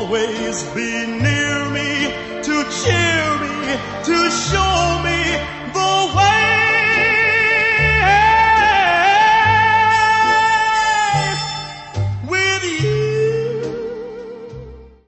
always be near me to cheer me, to show me